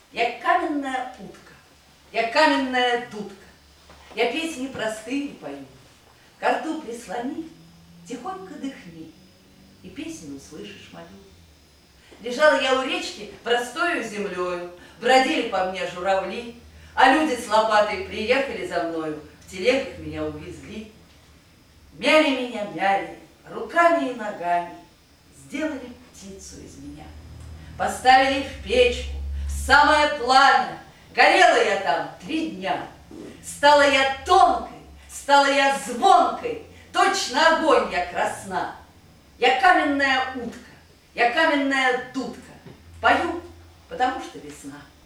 Я каменная утка, я каменная дудка, я песни простые пою. Ко рту прислони, тихонько дыхни, и песню услышишь мою. Лежала я у речки простою землею, бродили по мне журавли, а люди с лопатой приехали за мною, в телегах меня увезли. Мяли меня, мяли, руками и ногами, сделали птицу из меня. Поставили в печку, в самое пламя, горела я там 3 дня. Стала я тонкой, стала я звонкой, точно огонь я красна. Я каменная утка, я каменная дудка, пою, потому что весна.